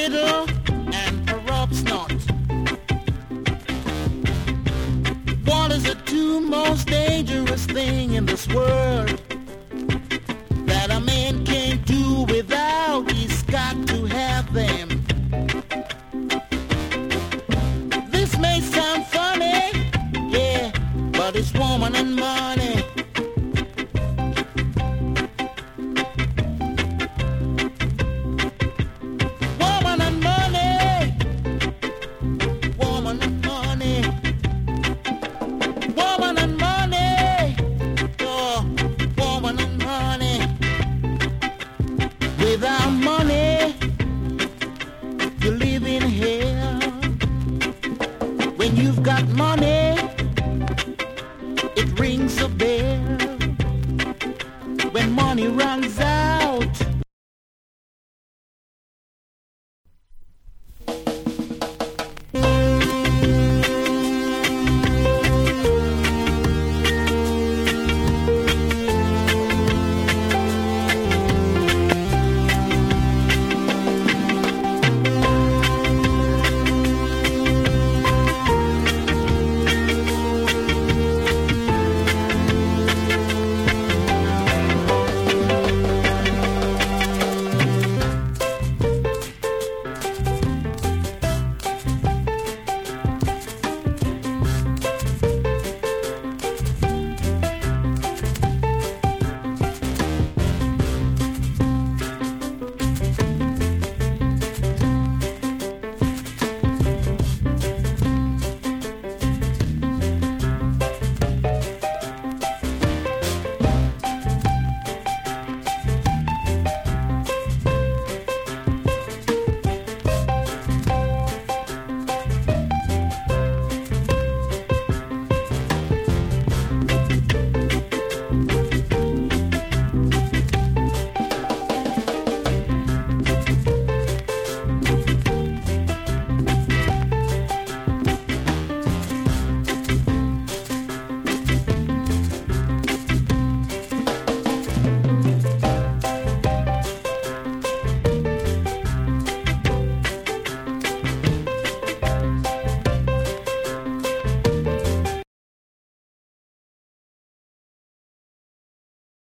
riddle and corrupts not. What is the two most dangerous thing in this world that a man can't do without? He's got to have them. This may sound funny, yeah, but it's woman and